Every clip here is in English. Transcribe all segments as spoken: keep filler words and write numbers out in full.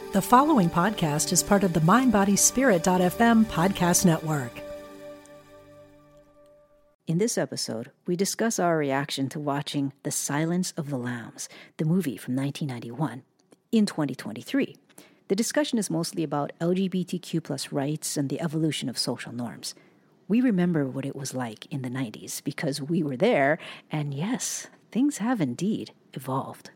The following podcast is part of the mind body spirit dot f m podcast network. In this episode, we discuss our reaction to watching The Silence of the Lambs, the movie from nineteen ninety-one, in twenty twenty-three. The discussion is mostly about L G B T Q plus rights and the evolution of social norms. We remember what it was like in the nineties because we were there, and yes, things have indeed evolved.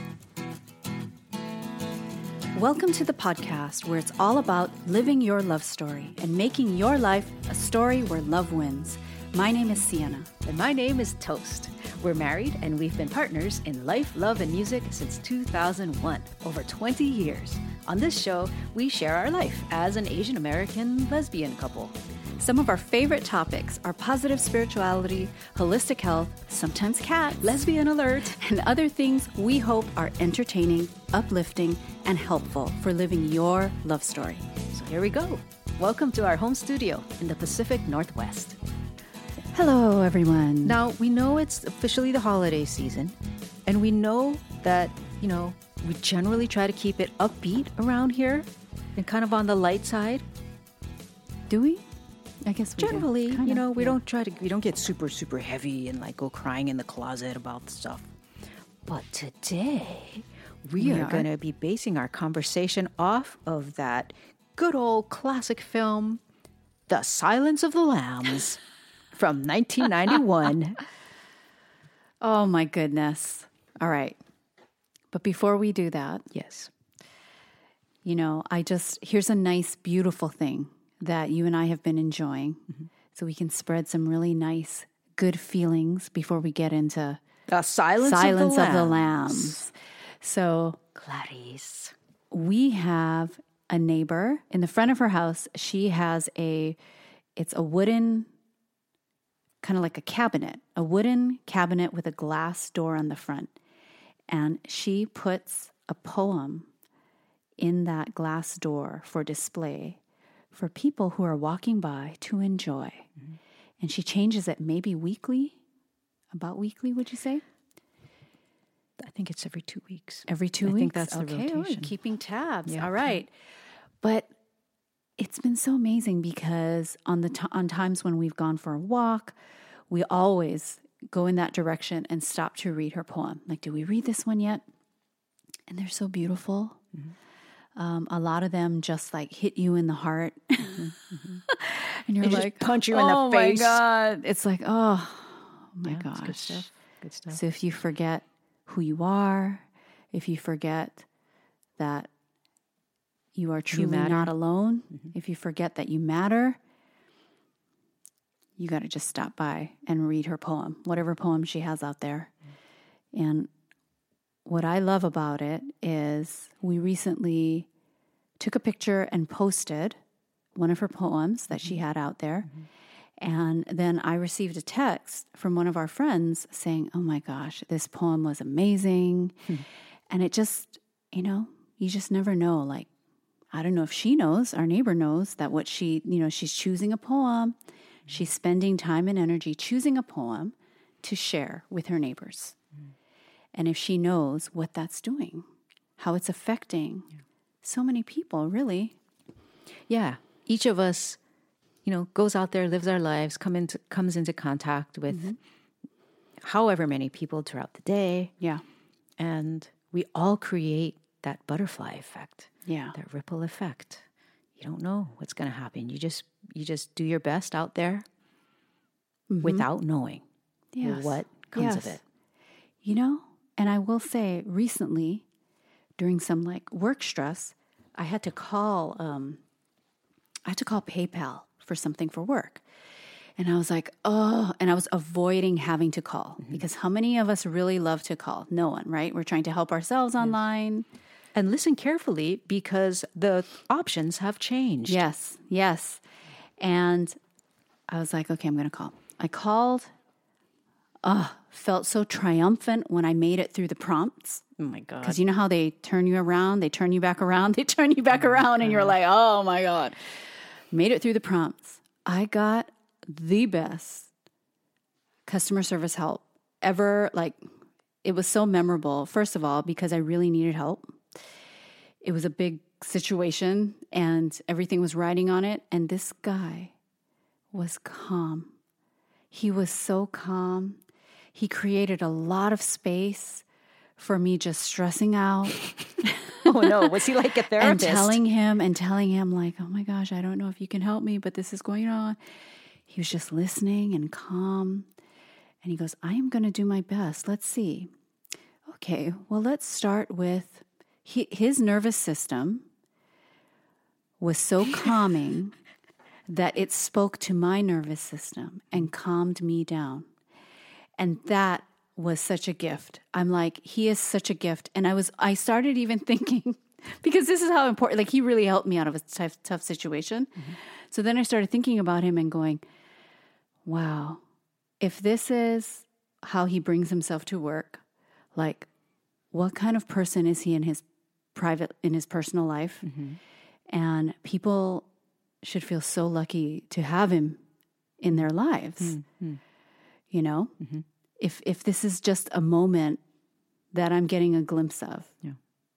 Welcome to the podcast where it's all about living your love story and making your life a story where love wins. My name is Sienna. And my name is Toast. We're married and we've been partners in life, love, and music since two thousand one, over twenty years. On this show, we share our life as an Asian American lesbian couple. Some of our favorite topics are positive spirituality, holistic health, sometimes cats, lesbian alert, and other things we hope are entertaining, uplifting, and helpful for living your love story. So here we go. Welcome to our home studio in the Pacific Northwest. Hello, everyone. Now, we know it's officially the holiday season, and we know that, you know, we generally try to keep it upbeat around here and kind of on the light side. Do we? I guess we generally, do. you know, we yeah. don't try to, we don't get super, super heavy and like go crying in the closet about stuff. But today, we, we are, are. going to be basing our conversation off of that good old classic film, The Silence of the Lambs, from nineteen ninety-one. Oh, my goodness. All right. But before we do that, yes, you know, I just, here's a nice, beautiful thing that you and I have been enjoying. Mm-hmm. So we can spread some really nice, good feelings before we get into The Silence, silence of, the of the Lambs. So, Clarice, we have a neighbor in the front of her house. She has a, it's a wooden, kind of like a cabinet, a wooden cabinet with a glass door on the front. And she puts a poem in that glass door for display for people who are walking by to enjoy. Mm-hmm. And she changes it maybe weekly, about weekly, would you say? I think it's every two weeks. Every two I weeks? I think that's the okay, rotation. Oh, keeping tabs. Yeah. All right. But it's been so amazing because on the t- on times when we've gone for a walk, we always go in that direction and stop to read her poem. Like, do we read this one yet? And they're so beautiful. Mm-hmm. Um, a lot of them just like hit you in the heart. Mm-hmm, mm-hmm. And you're they like, just punch you oh in the face. Oh my God. It's like, oh, oh my yeah, gosh. Good stuff. Good stuff. So if you forget who you are, if you forget that you are truly you not alone, mm-hmm. if you forget that you matter, you got to just stop by and read her poem, whatever poem she has out there. Mm-hmm. And what I love about it is we recently took a picture and posted one of her poems that mm-hmm. she had out there. Mm-hmm. And then I received a text from one of our friends saying, oh my gosh, this poem was amazing. Mm-hmm. And it just, you know, you just never know. Like, I don't know if she knows, our neighbor knows that what she, you know, she's choosing a poem. Mm-hmm. She's spending time and energy choosing a poem to share with her neighbors. Mm-hmm. And if she knows what that's doing, how it's affecting yeah. so many people, really. Yeah. Each of us, you know, goes out there, lives our lives, come into, comes into contact with mm-hmm. however many people throughout the day. Yeah. And we all create that butterfly effect. Yeah. That ripple effect. You don't know what's going to happen. You just, you just do your best out there mm-hmm. without knowing yes. what comes yes. of it. You know? And I will say recently, during some like work stress, I had to call, um, I had to call PayPal for something for work. And I was like, oh, and I was avoiding having to call mm-hmm. because how many of us really love to call? No one, right? We're trying to help ourselves online. Yes. And listen carefully because the options have changed. Yes, yes. And I was like, okay, I'm going to call. I called. Oh, felt so triumphant when I made it through the prompts. Oh my God. Because you know how they turn you around, they turn you back around, they turn you back oh around, and you're like, oh my God. Made it through the prompts. I got the best customer service help ever. Like, it was so memorable, first of all, because I really needed help. It was a big situation and everything was riding on it. And this guy was calm. He was so calm. He created a lot of space for me just stressing out. Oh no, was he like a therapist? And telling him and telling him like, oh my gosh, I don't know if you can help me, but this is going on. He was just listening and calm. And he goes, I am going to do my best. Let's see. Okay, well, let's start with he, his nervous system was so calming that it spoke to my nervous system and calmed me down. And that was such a gift. I'm like, he is such a gift. And I was, I started even thinking, because this is how important, like he really helped me out of a tough, tough situation. Mm-hmm. So then I started thinking about him and going, wow, if this is how he brings himself to work, like what kind of person is he in his private, in his personal life? Mm-hmm. And people should feel so lucky to have him in their lives, mm-hmm. you know? Mm-hmm. If if this is just a moment that I'm getting a glimpse of, yeah.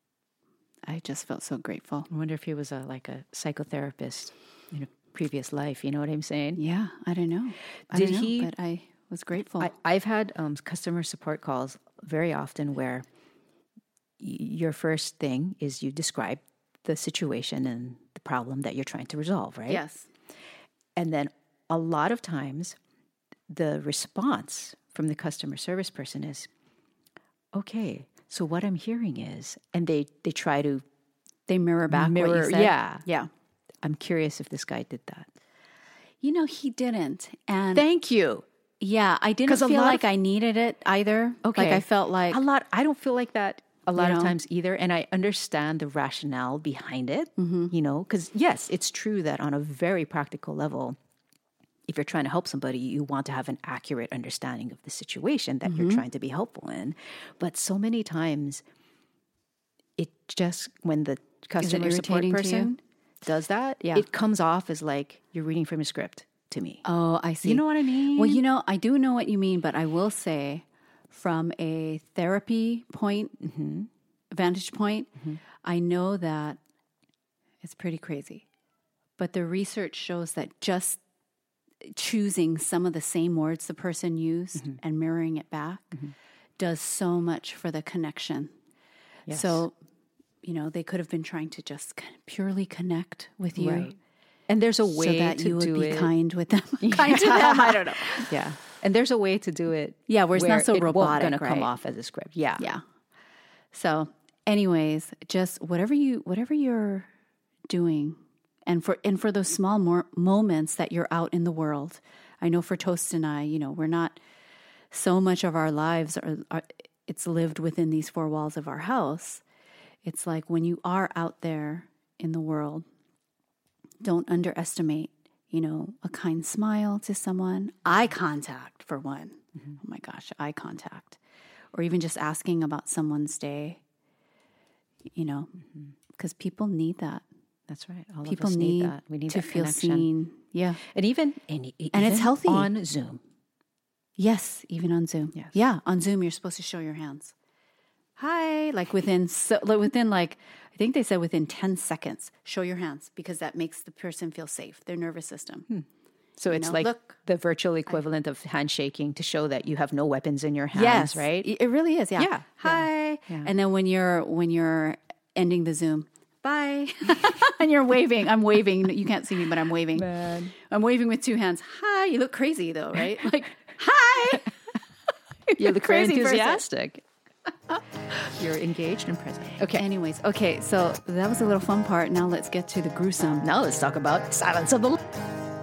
I just felt so grateful. I wonder if he was a, like a psychotherapist in a previous life. You know what I'm saying? Yeah, I don't know. I Did don't know, he? But I was grateful. I, I've had um, customer support calls very often where y- your first thing is you describe the situation and the problem that you're trying to resolve, right? Yes. And then a lot of times the response from the customer service person is, okay, so what I'm hearing is, and they, they try to they mirror back mirror, what you said. Yeah. Yeah. I'm curious if this guy did that. You know, he didn't. And thank you. Yeah, I didn't feel like of, I needed it either. Okay. Like I felt like a lot. I don't feel like that a lot you know? of times either. And I understand the rationale behind it, mm-hmm. you know, because yes, it's true that on a very practical level, if you're trying to help somebody, you want to have an accurate understanding of the situation that mm-hmm. you're trying to be helpful in. But so many times, it just, when the customer support person does that, yeah. it comes off as like you're reading from a script to me. Oh, I see. You know what I mean? Well, you know, I do know what you mean, but I will say from a therapy point, mm-hmm. vantage point, mm-hmm. I know that it's pretty crazy. But the research shows that just choosing some of the same words the person used mm-hmm. and mirroring it back mm-hmm. does so much for the connection. Yes. So, you know, they could have been trying to just kind of purely connect with you. Right. And there's a way so that to you would do be it. kind with them. Kind to them, I don't know. Yeah. And there's a way to do it. Yeah, where it's not so it robotic, going to right? come off as a script. Yeah. Yeah. So, anyways, just whatever you whatever you're doing, and for and for those small more moments that you're out in the world. I know for Toast and I, you know, we're not so much of our lives are, are it's lived within these four walls of our house. It's like when you are out there in the world, don't underestimate, you know, a kind smile to someone, eye contact for one. Mm-hmm. Oh my gosh, eye contact. Or even just asking about someone's day, you know, because mm-hmm. people need that. That's right. All people of us need, need that. We need to that feel connection. seen. Yeah. And even, and, even and it's healthy. On Zoom. Yes, even on Zoom. Yes. Yeah, on Zoom, you're supposed to show your hands. Hi, like within, so, like within like, I think they said within ten seconds, show your hands because that makes the person feel safe, their nervous system. Hmm. So you it's know, like look, the virtual equivalent I, of handshaking to show that you have no weapons in your hands, yes, right? It really is, yeah. Yeah. Hi. Yeah. Yeah. And then when you're when you're ending the Zoom, bye. And you're waving. I'm waving. You can't see me, but I'm waving. Man. I'm waving with two hands. Hi. You look crazy though, right? Like, hi. You look very enthusiastic. You're engaged and present. Okay. Anyways, okay, so that was a little fun part. Now let's get to the gruesome. Now let's talk about Silence of the Lambs.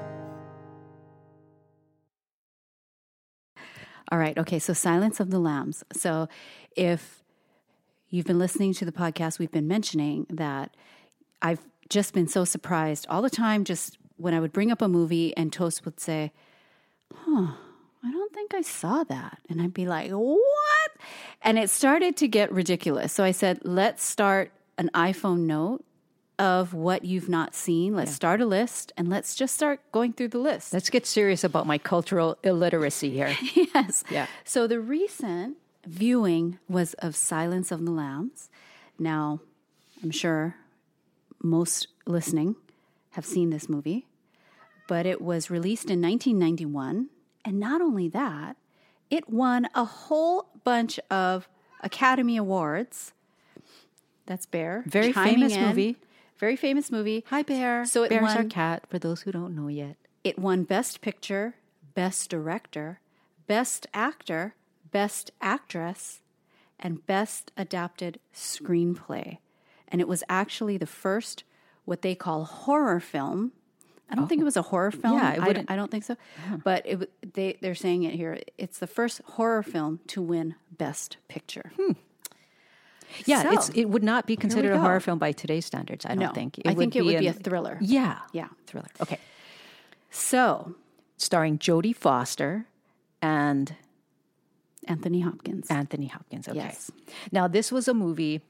All right, okay, so Silence of the Lambs. So if you've been listening to the podcast, we've been mentioning that I've just been so surprised all the time, just when I would bring up a movie and Toast would say, huh, I don't think I saw that. And I'd be like, what? And it started to get ridiculous. So I said, let's start an iPhone note of what you've not seen. Let's yeah. start a list and let's just start going through the list. Let's get serious about my cultural illiteracy here. Yes. Yeah. So the recent viewing was of Silence of the Lambs. Now, I'm sure most listening have seen this movie, but it was released in nineteen ninety-one. And not only that, it won a whole bunch of Academy Awards. That's Bear. Very chiming famous in. movie. Very famous movie. Hi, Bear. So it Bear's won, our cat, for those who don't know yet. It won Best Picture, Best Director, Best Actor, Best Actress, and Best Adapted Screenplay. And it was actually the first, what they call horror film. I don't oh. think it was a horror film. Yeah, it I, wouldn't. I don't think so. Yeah. But it, they, they're saying it here. It's the first horror film to win Best Picture. Hmm. Yeah, so, it's, it would not be considered a horror film by today's standards, I don't no, think. It I would think it be would an, be a thriller. Yeah. Yeah. Thriller. Okay. So. Starring Jodie Foster and... Anthony Hopkins. Anthony Hopkins, okay. Yes. Now, this was a movie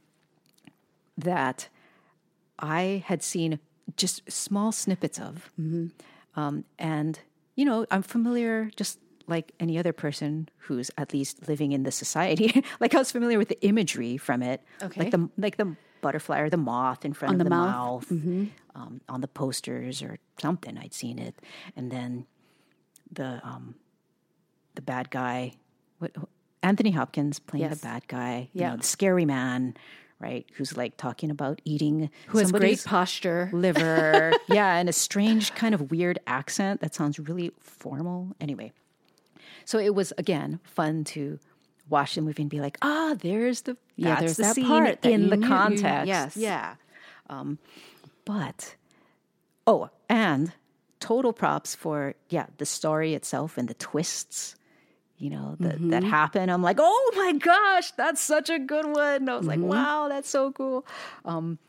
that I had seen just small snippets of. Mm-hmm. Um, and, you know, I'm familiar, just like any other person who's at least living in the society. Like I was familiar with the imagery from it. Okay. Like the like the butterfly or the moth in front on of the, the mouth, mouth mm-hmm. um, on the posters or something. I'd seen it. And then the um, the bad guy, what, Anthony Hopkins playing yes. the bad guy, yeah. you know, the scary man, right? Who's like talking about eating who has great posture, liver, yeah, and a strange kind of weird accent that sounds really formal. Anyway, so it was again fun to watch the movie and be like, ah, there's the yeah, that's there's the that scene part that in the knew, context, you, yes, yeah. Um, but oh, and total props for yeah the story itself and the twists. You know, that, mm-hmm. that happened. I'm like, oh my gosh, that's such a good one. I was mm-hmm. like, wow, that's so cool. Um,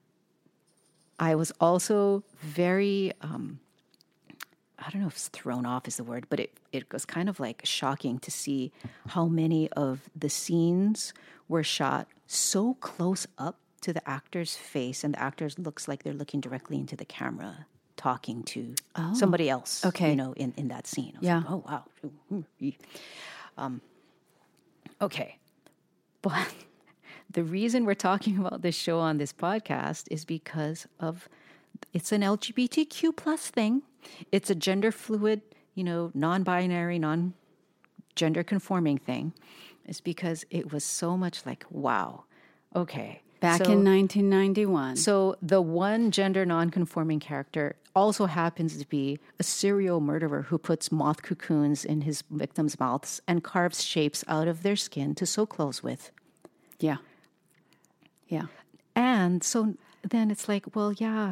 I was also very, um, I don't know if it's thrown off is the word, but it, it was kind of like shocking to see how many of the scenes were shot so close up to the actor's face, and the actors looks like they're looking directly into the camera, talking to oh. somebody else, okay. you know, in, in that scene. I was yeah. like, oh, wow. Um, okay. But the reason we're talking about this show on this podcast is because of, it's an L G B T Q plus thing. It's a gender fluid, you know, non-binary, non-gender conforming thing. It's because it was so much like, wow, okay. Back so, in nineteen ninety-one. So the one gender non-conforming character also happens to be a serial murderer who puts moth cocoons in his victims' mouths and carves shapes out of their skin to sew clothes with. Yeah. Yeah. And so then it's like, well, yeah.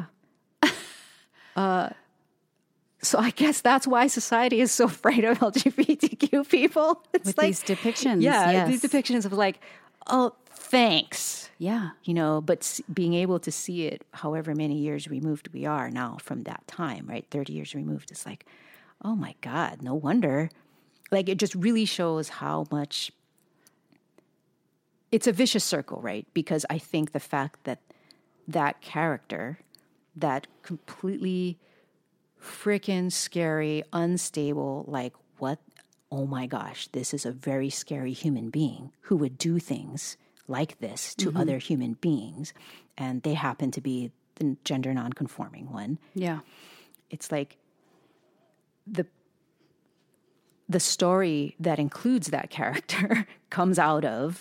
uh, so I guess that's why society is so afraid of L G B T Q people. It's With like, these depictions. Yeah, yes. these depictions of like, oh, thanks. Yeah. You know, but being able to see it however many years removed we are now from that time, right? thirty years removed, it's like, oh my God, no wonder. Like, it just really shows how much it's a vicious circle, right? Because I think the fact that that character, that completely freaking scary, unstable, like, what? Oh my gosh, this is a very scary human being who would do things like this to mm-hmm. other human beings, and they happen to be the gender non-conforming one. Yeah. It's like the the story that includes that character comes out of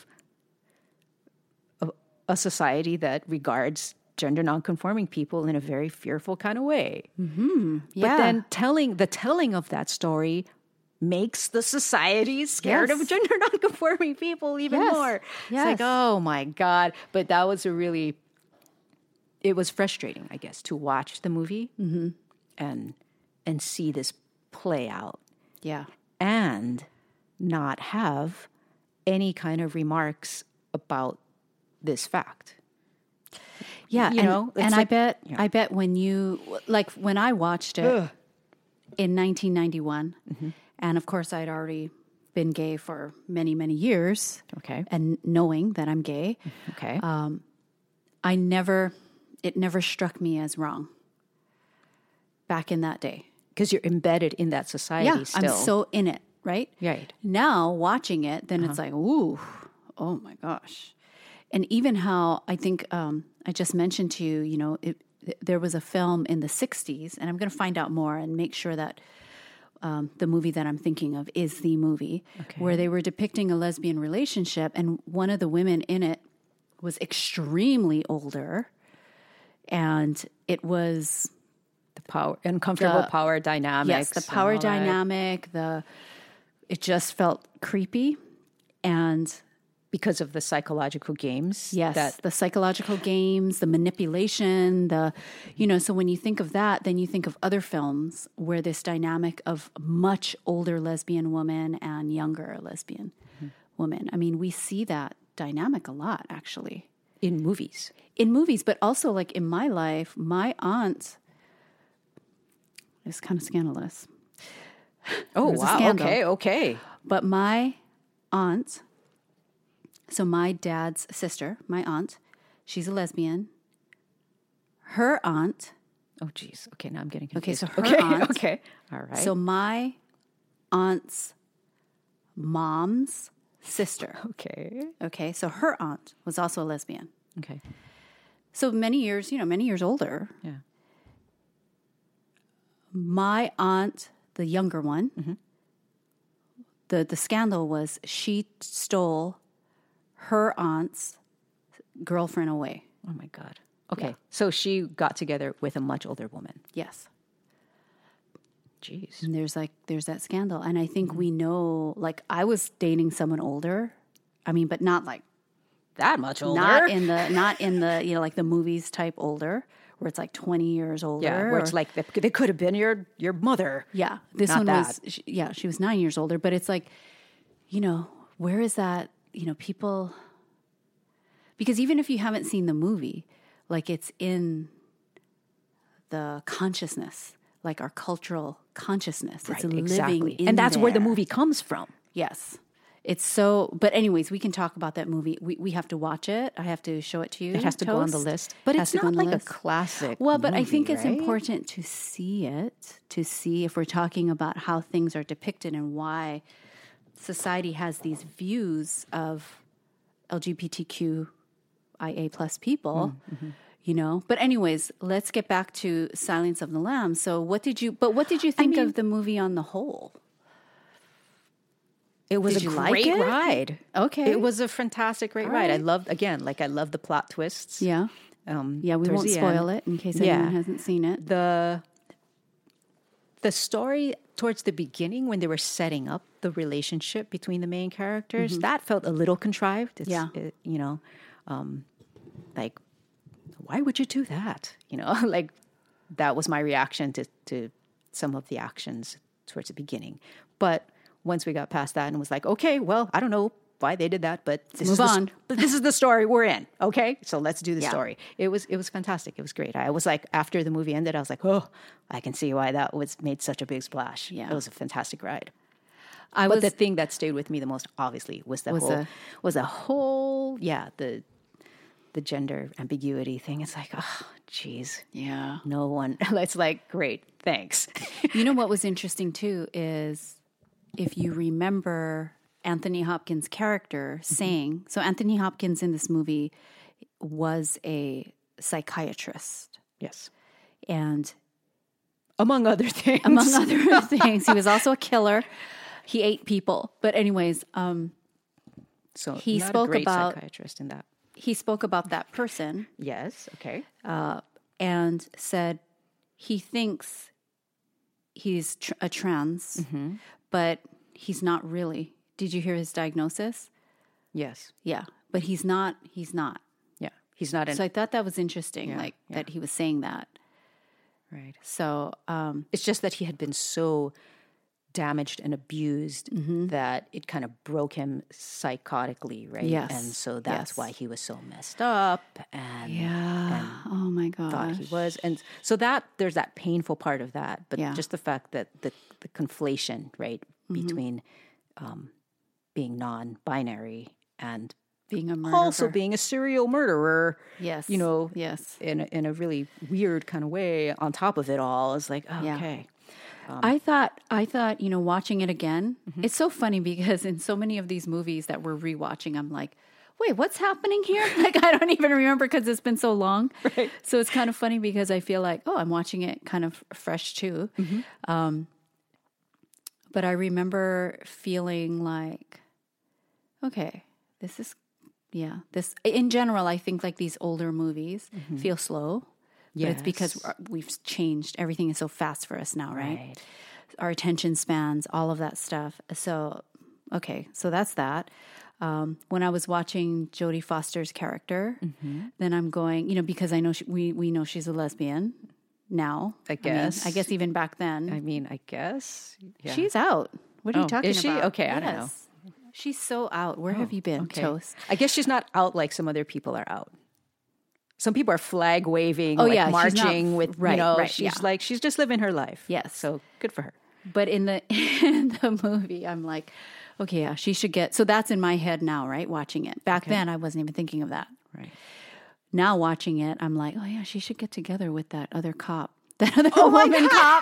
a, a society that regards gender non-conforming people in a very fearful kind of way. Mm-hmm. Yeah. But then telling the telling of that story makes the society scared yes. of gender non-conforming people even yes. more. Yes. It's like, oh my God. But that was a really, it was frustrating, I guess, to watch the movie mm-hmm. and and see this play out. Yeah. And not have any kind of remarks about this fact. Yeah, you and, know, and like, I bet yeah. I bet when you like when I watched it Ugh. in nineteen ninety-one, mm-hmm. and of course I'd already been gay for many many years. Okay, and knowing that I'm gay, okay, um, I never it never struck me as wrong back in that day because you're embedded in that society. Yeah, still. I'm so in it. Right, right. Now watching it, then uh-huh. it's like, ooh, oh my gosh. and even how I think um, I just mentioned to you, you know, it, there was a film in the sixties, and I'm going to find out more and make sure that um, the movie that I'm thinking of is the movie, okay. where they were depicting a lesbian relationship, and one of the women in it was extremely older, and it was the power, uncomfortable the, power dynamics. Yes, the power dynamic. The it just felt creepy, and because of the psychological games. Yes, that, the psychological games, the manipulation, the, you know, so when you think of that, then you think of other films where this dynamic of much older lesbian woman and younger lesbian mm-hmm. woman. I mean, we see that dynamic a lot, actually. In movies. In movies, but also like in my life, my aunt is kind of scandalous. Oh, wow. Okay, okay. But my aunt... So my dad's sister, my aunt, she's a lesbian. Her aunt. Oh, geez. Okay, now I'm getting confused. Okay, so her okay, aunt. Okay, all right. So my aunt's mom's sister. Okay. Okay, so her aunt was also a lesbian. Okay. So many years, you know, many years older. Yeah. My aunt, the younger one, mm-hmm. the, the scandal was she stole her aunt's girlfriend away. Oh, my God. Okay. Yeah. So she got together with a much older woman. Yes. Jeez. And there's like, there's that scandal. And I think mm-hmm. we know, like, I was dating someone older. I mean, but not like that much older. Not in the, not in the, you know, like the movies type older, where it's like twenty years older. Yeah, where or, it's like, they, they could have been your, your mother. Yeah. This not one that. was, she, yeah, she was nine years older. But it's like, you know, where is that? You know, people, because even if you haven't seen the movie, like it's in the consciousness, like our cultural consciousness. Right, it's exactly. living in And that's there. where the movie comes from. Yes. It's so, but anyways, we can talk about that movie. We we have to watch it. I have to show it to you. It has to Toast. go on the list. But it it's not like a classic Well, but movie, I think it's right? important to see it, to see if we're talking about how things are depicted and why society has these views of L G B T Q I A plus people, mm-hmm. you know. But anyways, let's get back to Silence of the Lambs. So what did you, but what did you think I mean, of the movie on the whole? It was did a you great like it? ride. Okay. It was a fantastic, great All ride. right. I loved, again, like I love the plot twists. Yeah. Um, yeah, we won't spoil end. it in case yeah. anyone hasn't seen it. The, the story towards the beginning when they were setting up the relationship between the main characters, mm-hmm. that felt a little contrived. It's, yeah. It, you know, um, like, why would you do that? You know, like that was my reaction to, to some of the actions towards the beginning. But once we got past that and was like, okay, well, I don't know why they did that, but this Move is on. The, but this is the story we're in. Okay, so let's do the yeah. story. It was it was fantastic. It was great. I was like, after the movie ended, I was like, oh, I can see why that was made such a big splash. Yeah. It was a fantastic ride. I but was, the thing that stayed with me the most, obviously, was the was whole a, was a whole yeah the the gender ambiguity thing. It's like, oh, geez, yeah, no one. It's like, great, thanks. You know what was interesting too is, if you remember Anthony Hopkins' character saying, so Anthony Hopkins in this movie was a psychiatrist. Yes. And among other things. Among other things. He was also a killer. He ate people. But anyways, um, so he not spoke a great about psychiatrist in that. He spoke about that person. Yes, okay. Uh, and said he thinks he's tr- a trans, mm-hmm. but he's not really. Did you hear his diagnosis? Yes. Yeah, but he's not. He's not. Yeah, he's not. An, so I thought that was interesting, yeah, like yeah. that he was saying that. Right. So um, it's just that he had been so damaged and abused mm-hmm. that it kind of broke him psychotically, right? Yes. And so that's yes. why he was so messed up. And yeah. And oh my gosh. Thought he was, and so that there's that painful part of that, but yeah. just the fact that the the conflation, right, mm-hmm. between um, being non-binary and being a murderer. Also being a serial murderer. Yes. You know, yes. in a, in a really weird kind of way on top of it all. It's like, oh, yeah. okay. Um, I thought, I thought, you know, watching it again, mm-hmm. it's so funny because in so many of these movies that we're rewatching, I'm like, wait, what's happening here? Like, I don't even remember because it's been so long. Right. So it's kind of funny because I feel like, oh, I'm watching it kind of fresh too. Mm-hmm. Um, but I remember feeling like, okay, this is, yeah, this, in general, I think like these older movies mm-hmm. feel slow. Yes. But it's because we've changed. Everything is so fast for us now, right? right? Our attention spans, all of that stuff. So, okay, so that's that. Um, when I was watching Jodie Foster's character, mm-hmm. then I'm going, you know, because I know she, we we know she's a lesbian now. I guess. I, mean, I guess even back then. I mean, I guess. Yeah. She's out. What are oh, you talking is she? about? Okay, I yes. don't know. She's so out. Where oh, have you been, okay. Toast? I guess she's not out like some other people are out. Some people are flag waving, oh, like yeah, marching not, with, right, you know, right, she's yeah. like, she's just living her life. Yes. So good for her. But in the in the movie, I'm like, okay, yeah, she should get, so that's in my head now, right? Watching it. Back okay. then, I wasn't even thinking of that. Right. Now watching it, I'm like, oh yeah, she should get together with that other cop. That other oh woman cop.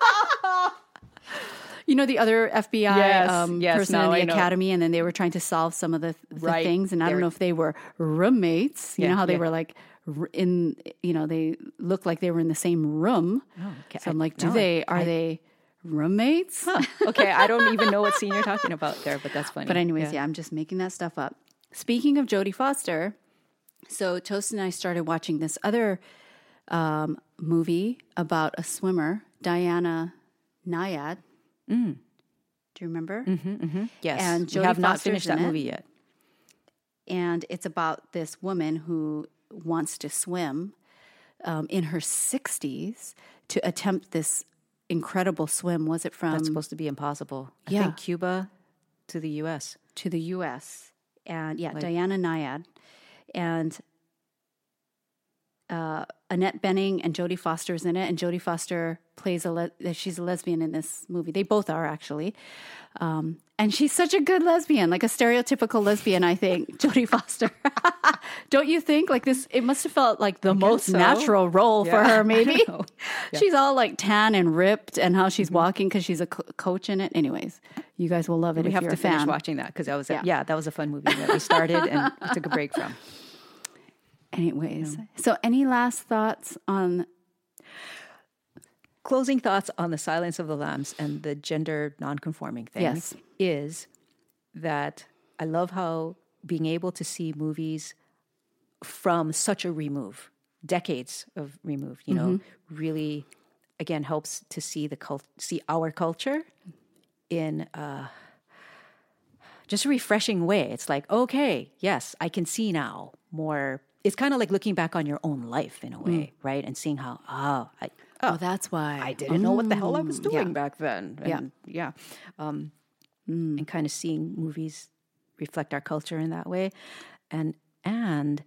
You know, the other F B I yes, um, yes, person no, in the academy, and then they were trying to solve some of the, the right. things. And I They're, don't know if they were roommates. You yeah, know how they yeah. were like in, you know, they looked like they were in the same room. Oh, okay. So I'm like, do no, they, are I, they roommates? Huh. Okay, I don't even know what scene you're talking about there, but that's funny. But anyways, yeah. yeah, I'm just making that stuff up. Speaking of Jodie Foster, so Toast and I started watching this other um, movie about a swimmer, Diana Nyad. Mm. Do you remember? Mm-hmm, mm-hmm. Yes. And Jodie we have not Foster's finished that in it. movie yet. And it's about this woman who wants to swim um, in her sixties to attempt this incredible swim. Was it from... That's supposed to be impossible. I yeah. think Cuba to the U S. To the U S. And yeah, like, Diana Nyad. And uh, Annette Bening and Jodie Foster's in it. And Jodie Foster plays a... Le- she's a lesbian in this movie. They both are, actually. Um, and she's such a good lesbian, like a stereotypical lesbian, I think, Jodie Foster. Don't you think? Like this, it must have felt like the I most so. natural role yeah. for her, maybe. Yeah. She's all like tan and ripped, and how she's mm-hmm. walking because she's a co- coach in it. Anyways, you guys will love it we if have you're to a fan. finish watching that because that was a, yeah. yeah, that was a fun movie that we started and we took a break from. Anyways, yeah. So any last thoughts on... Closing thoughts on the Silence of the Lambs and the gender nonconforming thing yes. is that I love how being able to see movies from such a remove, decades of remove, you know, mm-hmm. really, again, helps to see the cult- see our culture in uh, just a refreshing way. It's like, okay, yes, I can see now more. It's kind of like looking back on your own life in a way, mm. right? And seeing how, oh, I, oh, that's why I didn't mm. know what the hell I was doing yeah. back then. And, yeah. Yeah. Um, mm. And kind of seeing movies reflect our culture in that way. And, and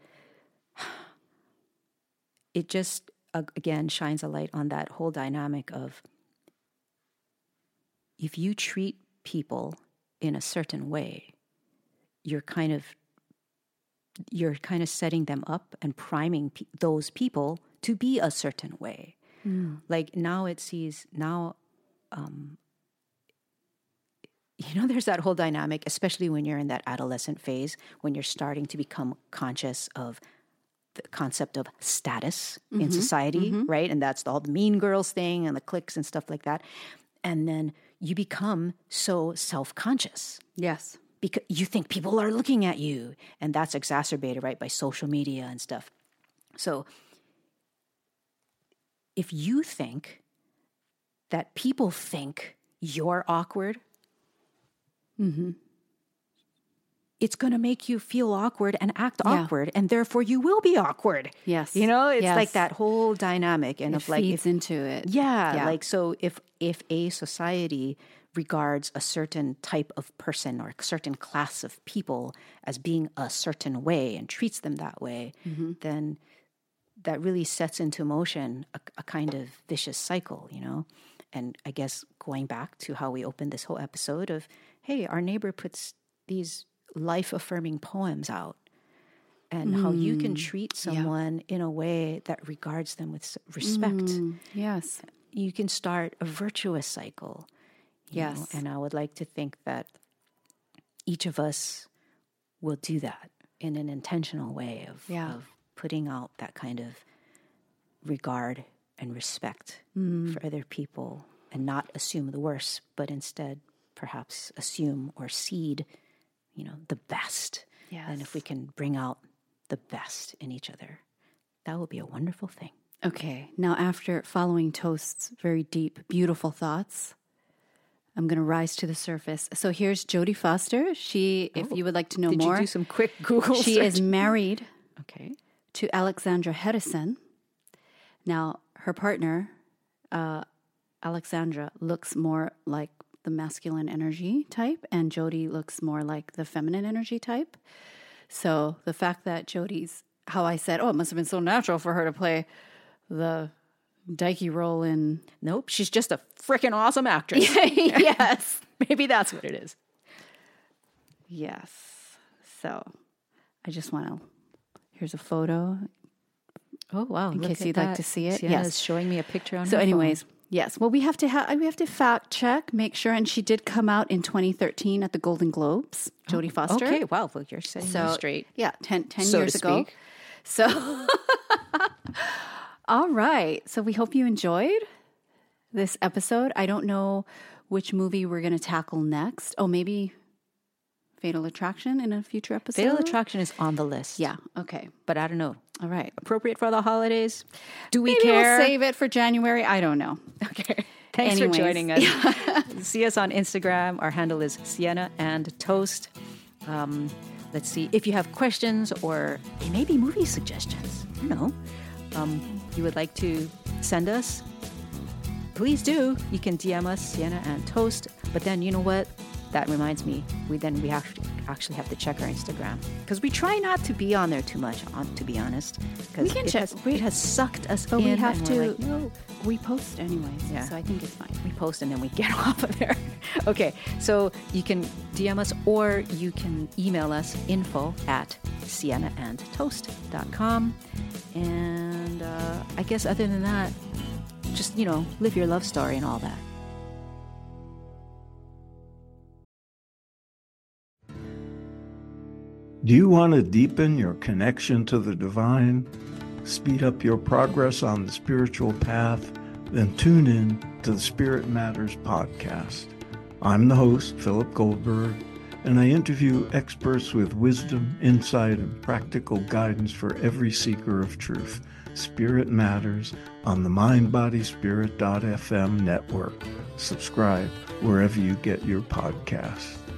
it just, uh, again, shines a light on that whole dynamic of if you treat people in a certain way, you're kind of you're kind of setting them up and priming pe- those people to be a certain way. Mm. Like now it sees, now, um, you know, there's that whole dynamic, especially when you're in that adolescent phase, when you're starting to become conscious of the concept of status mm-hmm. in society, mm-hmm. right? And that's the whole Mean Girls thing and the cliques and stuff like that. And then you become so self-conscious. Yes. Because you think people are looking at you, and that's exacerbated, right, by social media and stuff. So if you think that people think you're awkward, mm-hmm. it's going to make you feel awkward and act yeah. awkward, and therefore you will be awkward. Yes. You know, it's yes. like that whole dynamic. And it of like, feeds if, into it. Yeah, yeah. Like, so if, if a society regards a certain type of person or a certain class of people as being a certain way and treats them that way, mm-hmm. then that really sets into motion a, a kind of vicious cycle, you know? And I guess going back to how we opened this whole episode of, hey, our neighbor puts these life-affirming poems out, and mm. how you can treat someone yeah. in a way that regards them with respect. Mm. Yes. You can start a virtuous cycle. You yes. know, and I would like to think that each of us will do that in an intentional way of, Yeah. of putting out that kind of regard and respect Mm. for other people, and not assume the worst, but instead perhaps assume or seed, you know, the best. Yes. And if we can bring out the best in each other, that will be a wonderful thing. Okay, now after following Toast's very deep, beautiful thoughts, I'm going to rise to the surface. So here's Jodie Foster. She, if you would like to know Did more, you do some quick Google she search? is married Okay. to Alexandra Hedison. Now, her partner, uh, Alexandra, looks more like the masculine energy type, and Jodie looks more like the feminine energy type. So the fact that Jodie's, how I said, oh, it must have been so natural for her to play the Dykey role in... Nope, she's just a freaking awesome actress. Yes. Maybe that's what it is. Yes. So I just want to, here's a photo. Oh, wow. In look case at you'd like that. to see it. Sienna's Yes. showing me a picture on So her anyways, phone. yes. Well, we have to have, we have to fact check, make sure. And she did come out in twenty thirteen at the Golden Globes, Jodie Foster. Okay, wow. Well, you're setting So me straight. Yeah, ten, ten So to years ago. speak. So, all right. So we hope you enjoyed this episode. I don't know which movie we're going to tackle next. Oh, maybe Fatal Attraction in a future episode. Fatal Attraction is on the list. Yeah. Okay. But I don't know. All right. Appropriate for the holidays? Do we Maybe care? we'll save it for January. I don't know. Okay. Thanks Anyways. for joining us. See us on Instagram. Our handle is Sienna and Toast. Um, let's see. If you have questions or maybe movie suggestions, I don't know, um, you would like to send us, please do. You can D M us, Sienna and Toast. But then, you know what? That reminds me, we then we actually actually have to check our Instagram, because we try not to be on there too much, on, to be honest. Because We can it, check- has- we- it has sucked us But in. we have and to. we're like, no. We post anyways. Yeah. So I think it's fine. We post and then we get off of there. Okay, so you can D M us or you can email us, info at sienna and toast dot com. And uh, I guess other than that, just, you know, live your love story and all that. Do you want to deepen your connection to the divine, speed up your progress on the spiritual path? Then tune in to the Spirit Matters podcast. I'm the host, Philip Goldberg, and I interview experts with wisdom, insight, and practical guidance for every seeker of truth. Spirit Matters on the mind body spirit dot f m network. Subscribe wherever you get your podcasts.